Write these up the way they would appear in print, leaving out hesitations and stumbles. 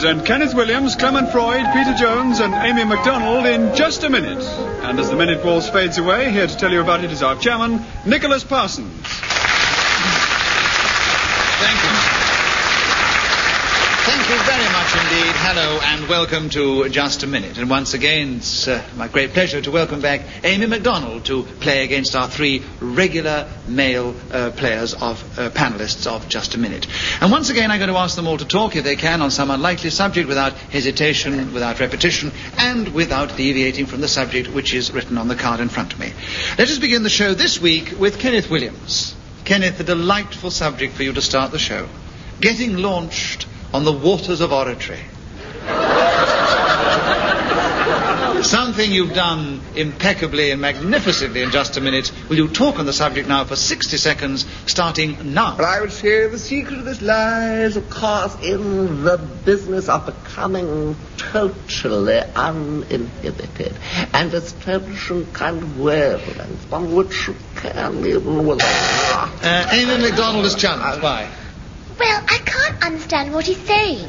present Kenneth Williams, Clement Freud, Peter Jones and Amy MacDonald in Just a Minute. And as the minute waltz fades away, here to tell you about it is our chairman, Nicholas Parsons. Thank you. Thank you very much indeed. Hello and welcome to Just a Minute. And once again, it's my great pleasure to welcome back Amy MacDonald to play against our three regular male panelists of Just a Minute. And once again, I'm going to ask them all to talk, if they can, on some unlikely subject without hesitation, without repetition, and without deviating from the subject which is written on the card in front of me. Let us begin the show this week with Kenneth Williams. Kenneth, a delightful subject for you to start the show. Getting launched on the waters of oratory. Something you've done impeccably and magnificently in Just a Minute. Will you talk on the subject now for 60 seconds, starting now? Well, I would say the secret of this lies, of course, in the business of becoming totally uninhibited and establishing kind of wavelengths on which you can even with Amy MacDonald is challenged. Why? Well, I can't understand what he's saying.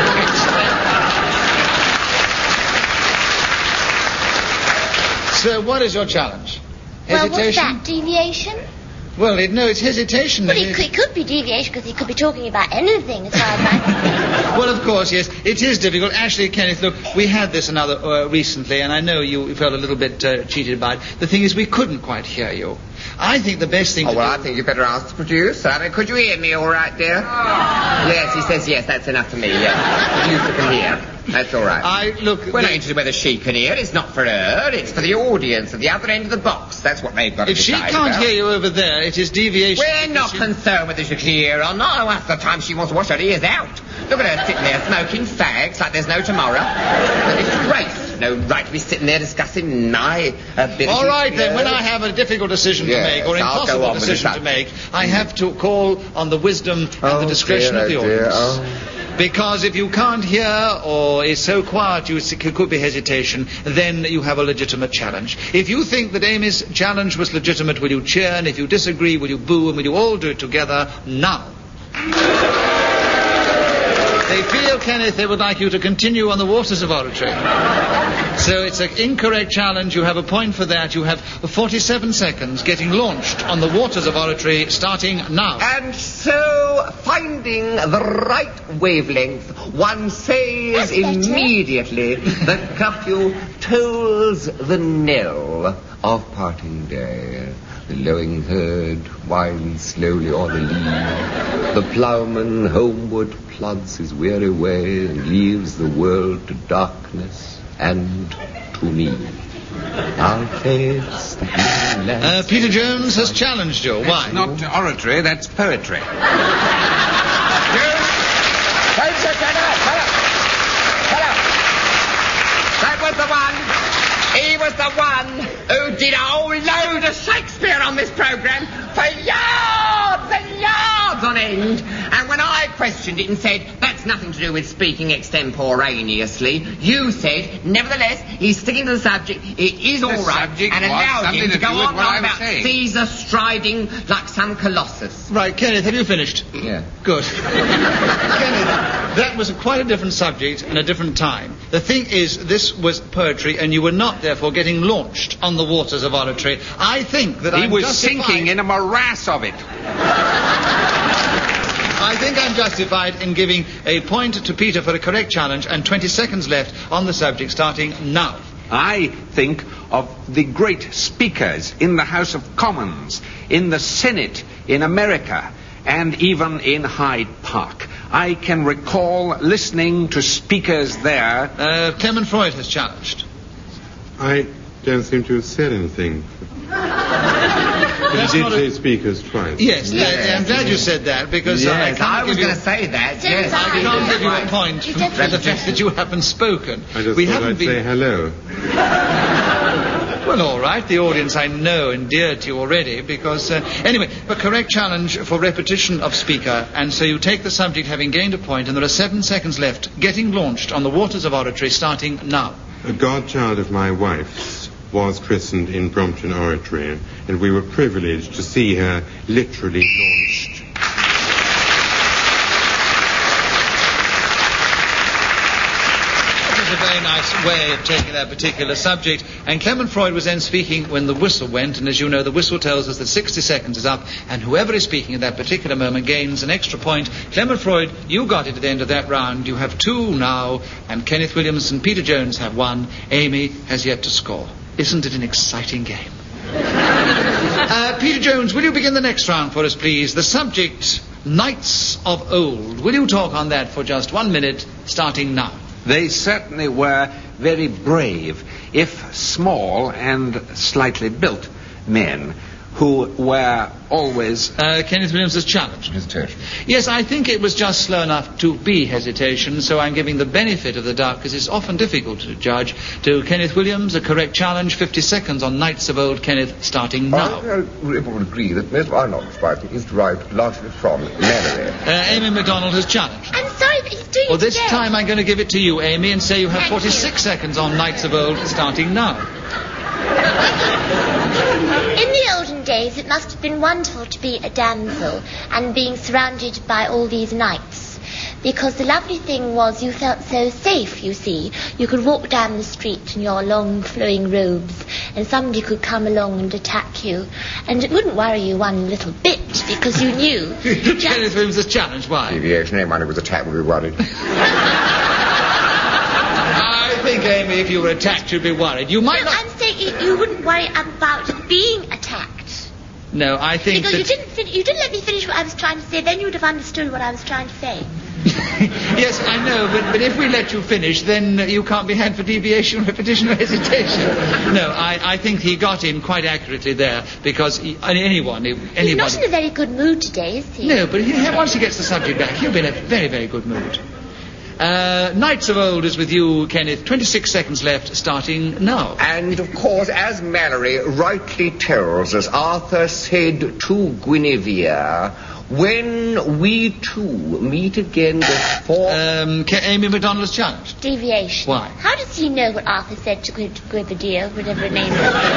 So what is your challenge? Well, Hesitation? what's that? Deviation? Well, no, it's hesitation. Well, it could be deviation because he could be talking about anything as far as I can see. Well, of course, yes. It is difficult. Actually, Kenneth, look, we had this recently, and I know you felt a little bit cheated by it. The thing is, we couldn't quite hear you. I think the best thing to do... I think you better ask the producer. I mean, could you hear me all right, dear? Yes, he says yes, that's enough for me, yes. The producer can hear. That's all right. We're not interested whether she can hear. It's not for her. It's for the audience at the other end of the box. That's what they've got to decide about. If she can't hear you over there, it is deviation. We're not concerned whether she can hear or not. Half the time she wants to wash her ears out. Look at her sitting there smoking fags like there's no tomorrow. And it's great. No right to be sitting there discussing my ability. All right, then, when I have a difficult decision to make, or impossible decision to make, I have to call on the wisdom and the discretion of the audience. Because if you can't hear or is so quiet it could be hesitation, then you have a legitimate challenge. If you think that Amy's challenge was legitimate, will you cheer? And if you disagree, will you boo? And will you all do it together now? They feel, Kenneth, they would like you to continue on the waters of oratory. So it's an incorrect challenge. You have a point for that. You have 47 seconds getting launched on the waters of oratory, starting now. And so, finding the right wavelength, one says immediately that curfew tolls the knell of parting day. The lowing herd winds slowly o'er the lea. The ploughman homeward plods his weary way and leaves the world to darkness and to me. I'll face the land. Peter Jones has challenged you. Why? It's not oratory, that's poetry. That was the one. He was the one who did a whole load of Shakespeare on this programme for yards and yards on end. And when I questioned it and said, that's nothing to do with speaking extemporaneously, you said, nevertheless, he's sticking to the subject, it is all right, and allowed him to go on about Caesar striding like some colossus. Right, Kenneth, have you finished? Yeah. Good. Kenneth, that was quite a different subject and a different time. The thing is, this was poetry, and you were not, therefore, getting launched on the waters of oratory. I think that he was sinking in a morass of it. I think I'm justified in giving a point to Peter for a correct challenge, and 20 seconds left on the subject, starting now. I think of the great speakers in the House of Commons, in the Senate in America, and even in Hyde Park. I can recall listening to speakers there. Clement Freud has challenged. I don't seem to have said anything. But you did say speakers twice. Yes, I'm glad you said that, because I was going to say that. Yes, I can't give you a point for the fact that you haven't spoken. I just thought I'd say hello. Well, all right, the audience I know endeared to you already, because... anyway, a correct challenge for repetition of speaker, and so you take the subject having gained a point, and there are 7 seconds left, getting launched on the waters of oratory, starting now. A godchild of my wife's was christened in Brompton Oratory, and we were privileged to see her literally launched. nice way of taking that particular subject. And Clement Freud was then speaking when the whistle went, and as you know, the whistle tells us that 60 seconds is up, and whoever is speaking at that particular moment gains an extra point. Clement Freud, you got it at the end of that round. You have 2 now, and Kenneth Williams and Peter Jones have 1. Amy has yet to score. Isn't it an exciting game? Peter Jones, will you begin the next round for us, please? The subject, Knights of Old. Will you talk on that for just 1 minute, starting now? They certainly were very brave, if small and slightly built men, who were always... Kenneth Williams has challenged. Hesitation. Yes, I think it was just slow enough to be hesitation, so I'm giving the benefit of the doubt, because it's often difficult to judge. To Kenneth Williams, a correct challenge, 50 seconds on Knights of Old. Kenneth, starting now. I would agree that Miss Arnold's writing is derived largely from Mary. Amy MacDonald has challenged. I'm sorry, but he's doing Well, it this again. time I'm going to give it to you, Amy, and say you have Thank 46 seconds on Knights of Old, starting now. In the olden days, it must have been wonderful to be a damsel and being surrounded by all these knights. Because the lovely thing was you felt so safe, you see. You could walk down the street in your long flowing robes and somebody could come along and attack you. And it wouldn't worry you one little bit because you knew. Kenneth Williams has challenged. Why? Deviation, anyone who was attacked would be worried. I think, Amy, if you were attacked, you'd be worried. You might No, not... I'm saying you wouldn't worry about being attacked. No, I think Because that... you didn't let me finish what I was trying to say, then you would have understood what I was trying to say. Yes, I know, but if we let you finish, then you can't be had for deviation, repetition, or hesitation. No, I think he got in quite accurately there, because anyone... He's not in a very good mood today, is he? No, but once he gets the subject back, he'll be in a very, very good mood. Knights of Old is with you, Kenneth. 26 seconds left, starting now. And, of course, as Mallory rightly tells us, Arthur said to Guinevere, when we two meet again before... Amy MacDonald has challenged. Deviation. Why? How does he know what Arthur said to Guinevere, whatever her name is?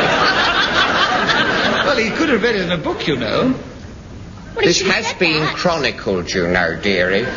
Well, he could have read it in a book, you know. Well, he This should have has said been that. chronicled, you know, dearie.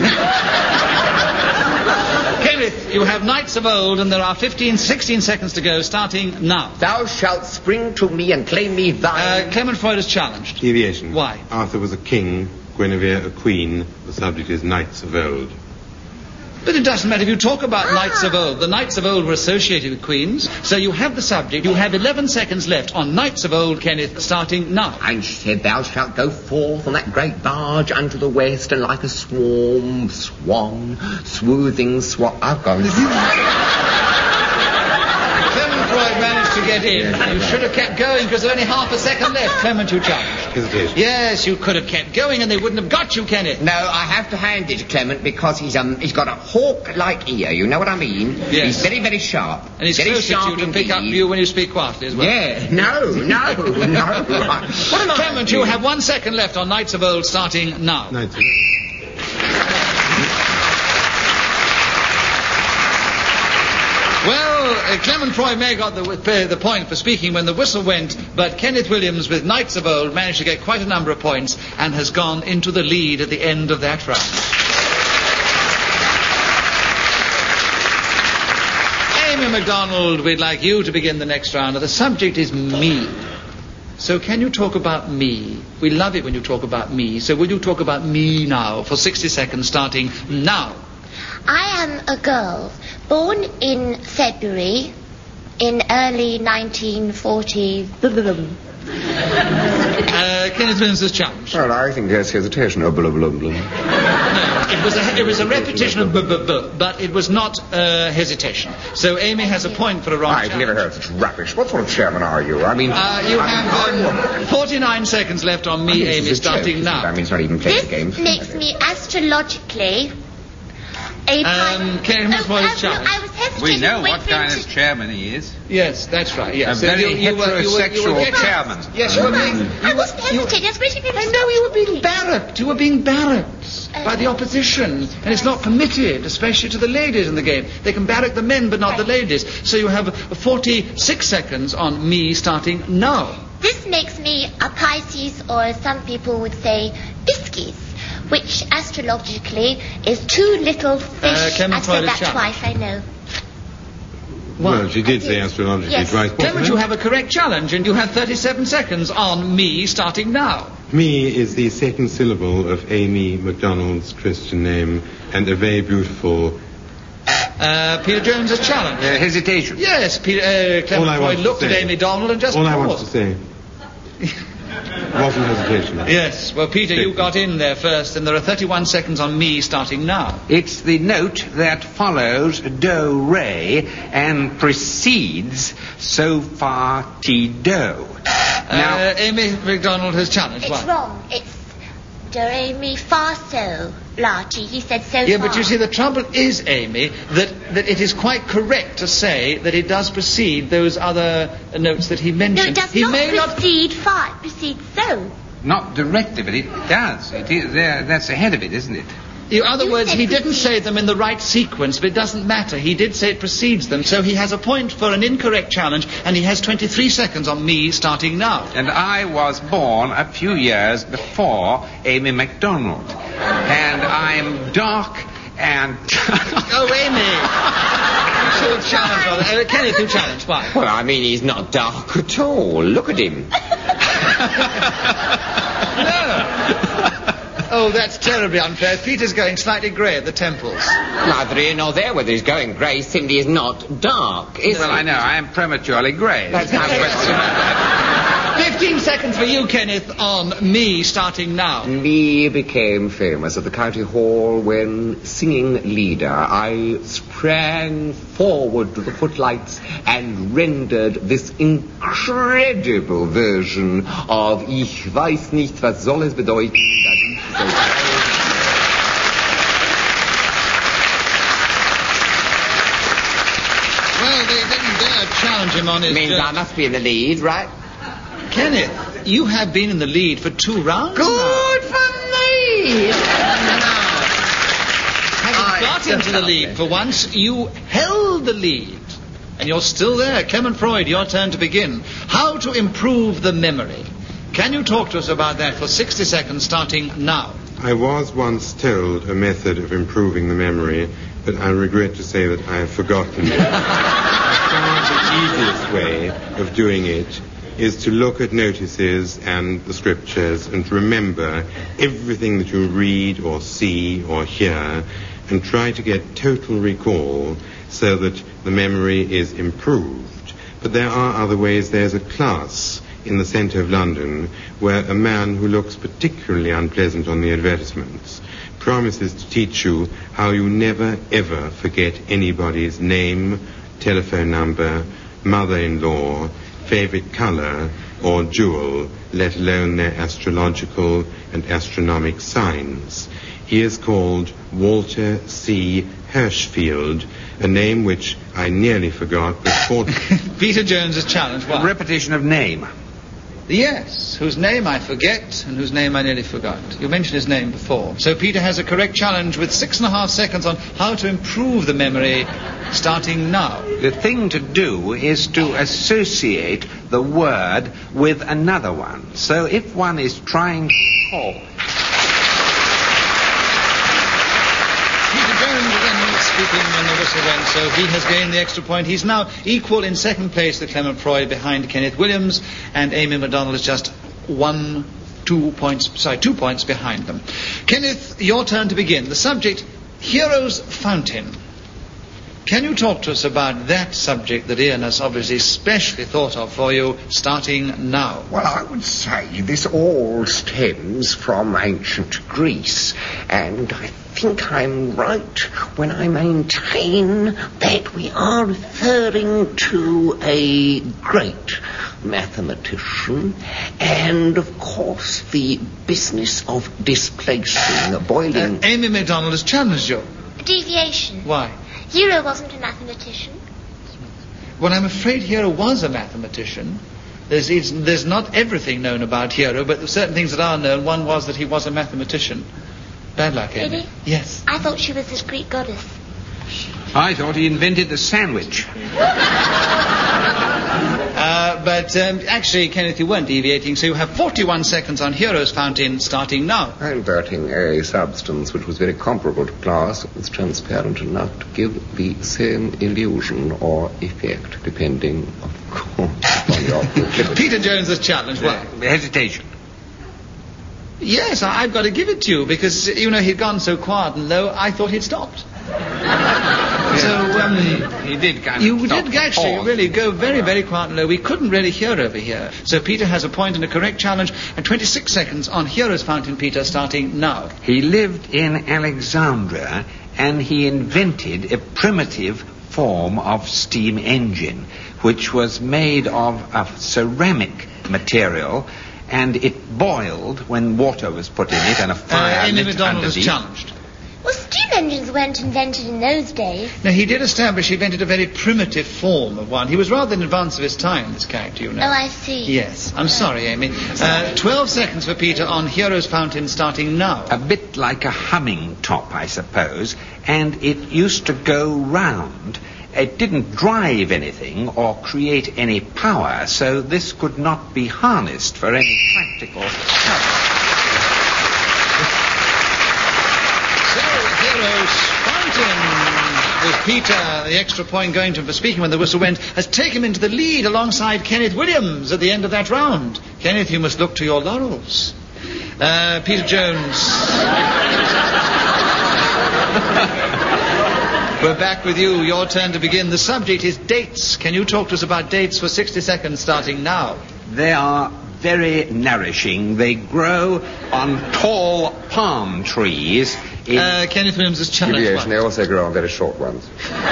Kenneth, you have Knights of Old, and there are 16 seconds to go, starting now. Thou shalt spring to me and claim me thine. Clement Freud has challenged. Deviation. Why? Arthur was a king, Guinevere a queen. The subject is Knights of Old. But it doesn't matter if you talk about Knights of Old. The Knights of Old were associated with queens, so you have the subject. You have 11 seconds left on Knights of Old, Kenneth, starting now. And she said, thou shalt go forth on that great barge unto the west, and like a swan, I've gone. Clement Freud managed to get in. You should have kept going because there's only half a second left. Clement, you challenged. Hesitation. Yes, you could have kept going and they wouldn't have got you, Kenneth. No, I have to hand it to Clement because he's got a hawk-like ear. You know what I mean? Yes. He's very, very sharp. And he's very close to sharp you to pick up indeed. you when you speak quietly as well. Yeah, no. What am I? Clement, you have 1 second left on Knights of Old, starting now. Knights of Old. Well, Clement Freud may have got the point for speaking when the whistle went, but Kenneth Williams with Knights of Old managed to get quite a number of points and has gone into the lead at the end of that round. Amy MacDonald, we'd like you to begin the next round. The subject is me. So can you talk about me? We love it when you talk about me. So will you talk about me now for 60 seconds, starting now? I am a girl born in February in early 1940. Kenneth Williams has challenged. Well, I think there's hesitation. Oh, blah, blah, blah. No, it was a repetition of but it was not hesitation. So Amy has a point for a wrong I've never heard such rubbish. What sort of chairman are you? I mean... you have 49 seconds left on me, this Amy, is a joke, starting isn't it? now. I mean, it's not even playing This games. makes me astrologically a Kenneth Williams challenged. I was hesitating. We know wait what for him kind to- of chairman he is. Yes, that's right, yes. A very you were heterosexual getting- chairman. Yes, you were being... I wasn't hesitating. I was waiting for him to I stop. know you were being barracked. You were being barracked by the opposition. And it's not permitted, especially to the ladies in the game. They can barrack the men, but not the ladies. So you have 46 seconds on me starting now. This makes me a Pisces, or as some people would say, Pisces, which astrologically is two little fish. Clement I've Freud said is that challenged. twice, I know. Well, she did say astrologically Yes. twice. Clement, you have a correct challenge, and you have 37 seconds on me starting now. Me is the second syllable of Amy MacDonald's Christian name, and a very beautiful... Peter Jones has challenged. Hesitation. Yes, All Clement I Freud wanted to looked at say. Amy Donald and just All I paused. wanted to say wasn't hesitation. Yes, well, Peter, you got in there first, and there are 31 seconds on me starting now. It's the note that follows do, re, and precedes so, fa, ti, do. Now, Amy MacDonald has challenged. It's Why? wrong. It's do, re, mi, fa, so, la, ti. He said so Yeah, far. but you see, the trouble is, Amy, that it is quite correct to say that it does precede those other notes that he No, mentioned. it does he not may precede fa. It precedes so. not directly, but it does. It is there. That's ahead of it, isn't it? In other You words, said he didn't precedes. say them in the right sequence, but it doesn't matter. He did say it precedes them, so he has a point for an incorrect challenge, and he has 23 seconds on me starting now. And I was born a few years before Amy MacDonald. And I'm dark and... Oh, Amy! You should have challenged rather. Kenneth, you challenged. Why? Well, I mean, he's not dark at all. Look at him. No! Oh, that's terribly unfair. Peter's going slightly grey at the temples. Neither here nor there whether he's going grey. Cindy is not dark, is Well, he? I know. I am prematurely grey. That's not question. 15 seconds for you, Kenneth, on me starting now. Me became famous at the county hall when, singing leader, I sprang forward to the footlights and rendered this incredible version of Ich weiß nicht, was soll es bedeuten, dass ich so... Well, they didn't dare challenge him on his... Means I must be in the lead, right? Kenneth, you have been in the lead for 2 rounds now. Good for me! Having got into the lead for once, you held the lead. And you're still there. Clement Freud, your turn to begin. How to improve the memory. Can you talk to us about that for 60 seconds starting now? I was once told a method of improving the memory, but I regret to say that I have forgotten it. The easiest way of doing it is to look at notices and the scriptures and remember everything that you read or see or hear and try to get total recall so that the memory is improved. But there are other ways. There's a class in the centre of London where a man who looks particularly unpleasant on the advertisements promises to teach you how you never ever forget anybody's name, telephone number, mother-in-law, favourite colour or jewel, let alone their astrological and astronomic signs. He is called Walter C. Hirschfield, a name which I nearly forgot, but fortunately... Peter Jones has challenged. What? Repetition of name. Yes, whose name I forget and whose name I nearly forgot. You mentioned his name before. So Peter has a correct challenge with 6.5 seconds on how to improve the memory starting now. The thing to do is to associate the word with another one. So if one is trying to call... Peter Jones again speaking when the whistle went, so he has gained the extra point. He's now equal in second place to Clement Freud behind Kenneth Williams, and Amy MacDonald is just 2 points behind them. Kenneth, your turn to begin. The subject, Heroes Fountain. Can you talk to us about that subject that Ian has obviously specially thought of for you, starting now? Well, I would say this all stems from ancient Greece, and I think I'm right when I maintain that we are referring to a great mathematician, and of course the business of displacing, boiling... Amy MacDonald has challenged you. Deviation. Why? Hero wasn't a mathematician. Well, I'm afraid Hero was a mathematician. There's not everything known about Hero, but there's certain things that are known. One was that he was a mathematician. Bad luck, Amy. Really? Yes. I thought she was this Greek goddess. I thought he invented the sandwich. But actually, Kenneth, you weren't deviating, so you have 41 seconds on Hero's Fountain starting now. Inverting a substance which was very comparable to glass was transparent enough to give the same illusion or effect, depending, of course, on your proclivity. Peter Jones's challenge. Well, Hesitation. yes, I've got to give it to you, because, he'd gone so quiet and low, I thought he'd stopped. He did kind of You stop did to actually pause. really go very, very quiet and low. We couldn't really hear over here. So Peter has a point and a correct challenge, and 26 seconds on Hero's Fountain, Peter, starting now. He lived in Alexandria, and he invented a primitive form of steam engine, which was made of a ceramic material, and it boiled when water was put in it and a fire Amy lit MacDonald is underneath. challenged. Well, steam engines weren't invented in those days. Now, he did establish he invented a very primitive form of one. He was rather in advance of his time, this character, Oh, I see. Yes, I'm sorry, Amy. 12 seconds for Peter on Hero's Fountain, starting now. A bit like a humming top, I suppose, and it used to go round. It didn't drive anything or create any power, so this could not be harnessed for any practical purpose. Hero's Fountain, with Peter, the extra point going to him for speaking when the whistle went, has taken him into the lead alongside Kenneth Williams at the end of that round. Kenneth, you must look to your laurels. Peter Jones. We're back with you. Your turn to begin. The subject is dates. Can you talk to us about dates for 60 seconds starting now? They are very nourishing. They grow on tall palm trees. Kenneth Williams is challenged. Deviation, they also grow on very short ones.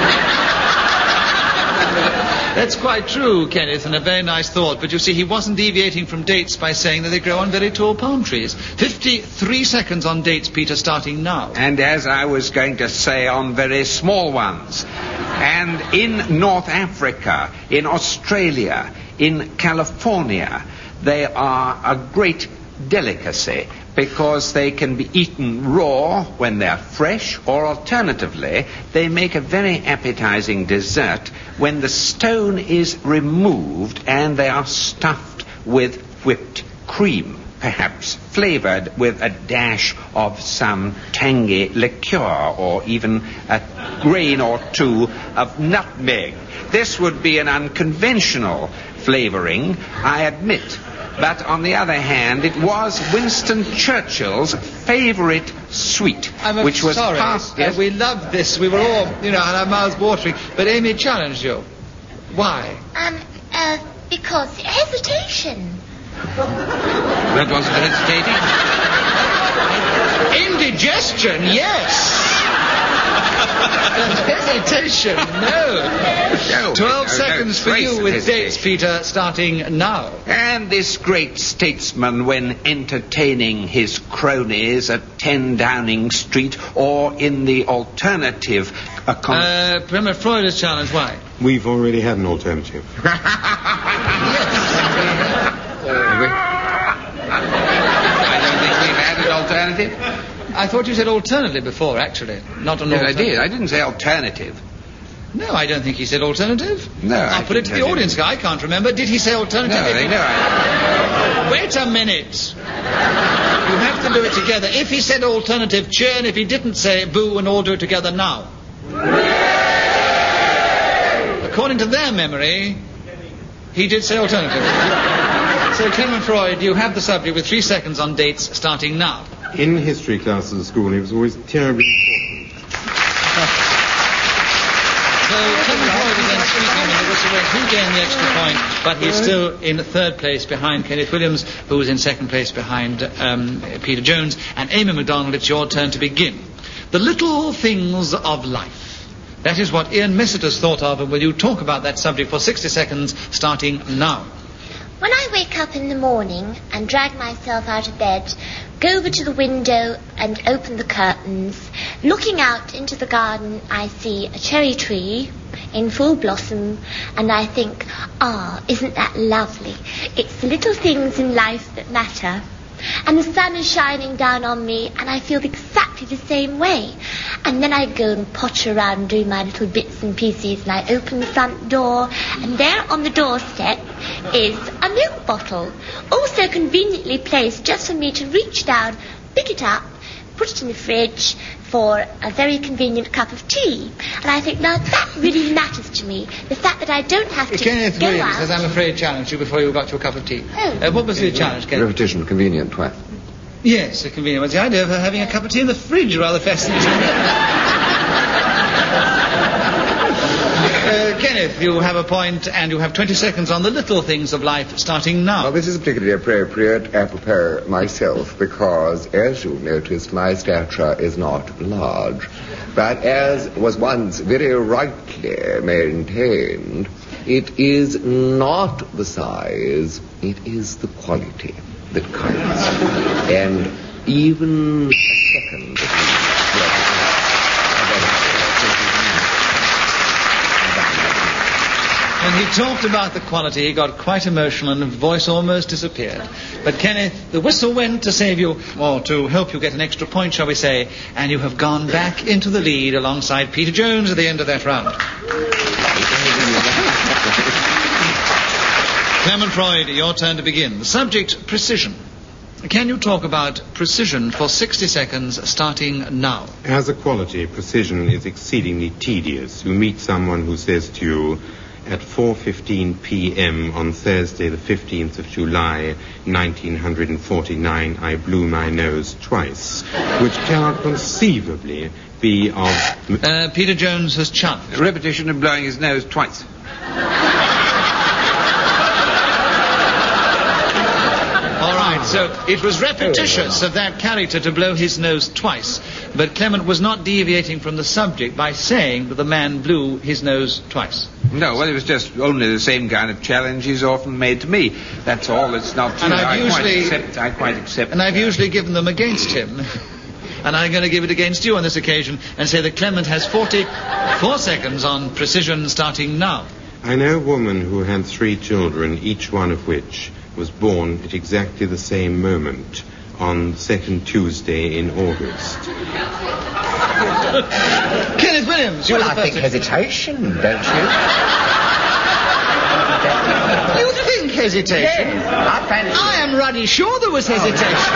That's quite true, Kenneth, and a very nice thought. But you see, he wasn't deviating from dates by saying that they grow on very tall palm trees. 53 seconds on dates, Peter, starting now. And as I was going to say, on very small ones. And in North Africa, in Australia, in California, they are a great delicacy because they can be eaten raw when they're fresh, or alternatively, they make a very appetizing dessert when the stone is removed and they are stuffed with whipped cream, perhaps flavored with a dash of some tangy liqueur or even a grain or two of nutmeg. This would be an unconventional flavoring, I admit. But on the other hand, it was Winston Churchill's favorite sweet, which was sorry. passed. Yes? We loved this. We were all, had our mouths watering. But Amy challenged you. Why? Because hesitation. That wasn't hesitating. Indigestion, yes. Hesitation, no. 12 seconds for you with dates, Peter, starting now. And this great statesman, when entertaining his cronies at 10 Downing Street or in the alternative... Premier Freud is challenged. Why? We've already had an alternative. I don't think we've had an alternative. I thought you said alternately before, actually. Not an Yes, I alternative. did. I didn't say alternative. No, I don't think he said alternative. No, I'll put it to the audience. I can't remember. Did he say alternative? No, they know. Wait a minute. You have to do it together. If he said alternative, cheer, and if he didn't say boo, and all do it together now. According to their memory, he did say alternative. So, Clement Freud, you have the subject with 3 seconds on dates starting now. In history classes at school, it was always terribly important. So Clement Freud again speaking when the whistle went. He gained the extra point, but he's still in third place behind Kenneth Williams, who is in second place behind Peter Jones. And Amy MacDonald, it's your turn to begin. The little things of life. That is what Ian Missett has thought of, and will you talk about that subject for 60 seconds, starting now? When I wake up in the morning and drag myself out of bed, go over to the window and open the curtains, looking out into the garden, I see a cherry tree in full blossom, and I think, isn't that lovely? It's the little things in life that matter. And the sun is shining down on me, and I feel exactly the same way. And then I go and potter around doing my little bits and pieces, and I open the front door, and there on the doorstep is a milk bottle, also conveniently placed just for me to reach down, pick it up, put it in the fridge for a very convenient cup of tea. And I think now that really matters to me. The fact that I don't have to Kenneth go Williams out. has, I'm afraid, challenged you before you got your cup of tea. Oh. What was the challenge, Kenneth? Repetition, convenient, twice. Yes, a convenient one. The idea of her having a cup of tea in the fridge rather fascinating. Kenneth, you have a point, and you have 20 seconds on the little things of life starting now. Well, this is particularly appropriate. I prepare myself because, as you noticed, my stature is not large. But as was once very rightly maintained, it is not the size, it is the quality that counts. And even a second... When he talked about the quality, he got quite emotional and his voice almost disappeared. But Kenneth, the whistle went to save you, or to help you get an extra point, shall we say, and you have gone back into the lead alongside Peter Jones at the end of that round. Clement Freud, your turn to begin. The subject, precision. Can you talk about precision for 60 seconds starting now? As a quality, precision is exceedingly tedious. You meet someone who says to you, at 4:15 p.m. on Thursday, the 15th of July, 1949, I blew my nose twice, which cannot conceivably be of... Peter Jones has challenged. Repetition of blowing his nose twice. So it was repetitious of that character to blow his nose twice, but Clement was not deviating from the subject by saying that the man blew his nose twice. No, well, it was just only the same kind of challenge he's often made to me. That's all. It's not true. And I quite accept. And I've usually given them against him. And I'm going to give it against you on this occasion and say that Clement has 44 seconds on precision starting now. I know a woman who had 3 children, each one of which was born at exactly the same moment on the second Tuesday in August. Kenneth Williams, you Well, were I the think first. hesitation, don't you? You think hesitation? Yes, I fancy. I am ruddy sure there was hesitation.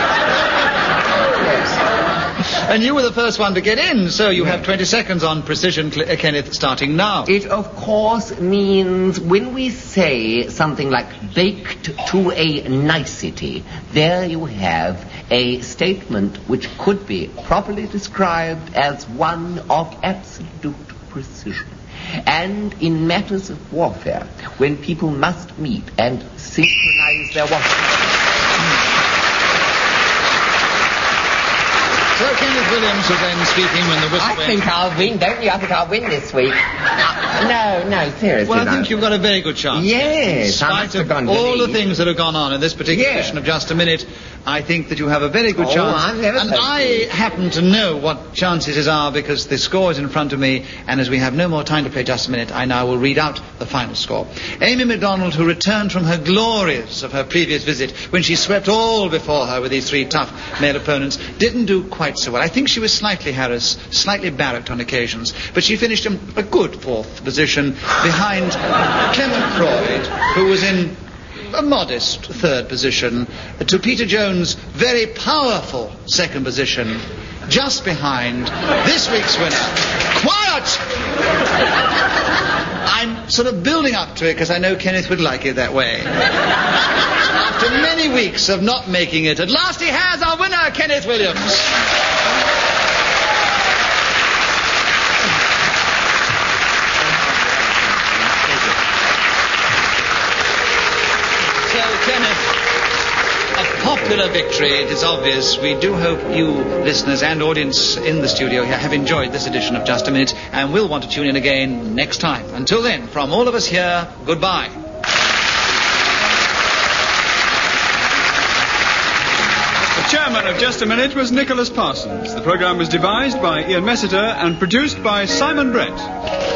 Yes. And you were the first one to get in, so you have 20 seconds on precision, Kenneth, starting now. It, of course, means when we say something like baked to a nicety, there you have a statement which could be properly described as one of absolute precision. And in matters of warfare, when people must meet and synchronize their watches... So Kenneth Williams was then speaking when the whistle I went. think I'll win, don't you? I think I'll win this week. No, seriously. Well, I no. think you've got a very good chance. Yes, In I spite must have of gone to all the lead. things that have gone on in this particular Yeah. edition of Just a Minute, I think that you have a very good Oh, chance. I'm never And so I good. happen to know what chances are because the score is in front of me, and as we have no more time to play Just a Minute, I now will read out the final score. Amy MacDonald, who returned from her glories of her previous visit, when she swept all before her with these 3 tough male opponents, didn't do quite so well. I think she was slightly harassed, slightly barracked on occasions, but she finished in a good 4th position behind Clement Freud, who was in a modest 3rd position, to Peter Jones' very powerful 2nd position, just behind this week's winner. Quiet! I'm sort of building up to it because I know Kenneth would like it that way. After many weeks of not making it, at last he has our winner, Kenneth Williams. A popular victory, it is obvious. We do hope you, listeners and audience in the studio here, have enjoyed this edition of Just a Minute and will want to tune in again next time. Until then, from all of us here, goodbye. The chairman of Just a Minute was Nicholas Parsons. The programme was devised by Ian Messiter and produced by Simon Brett.